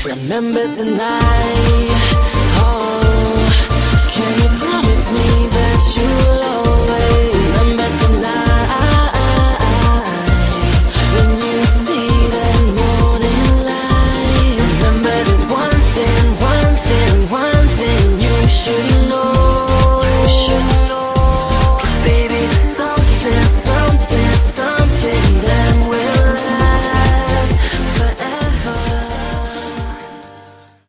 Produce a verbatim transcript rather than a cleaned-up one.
Remember tonight, oh, can you promise me that you'll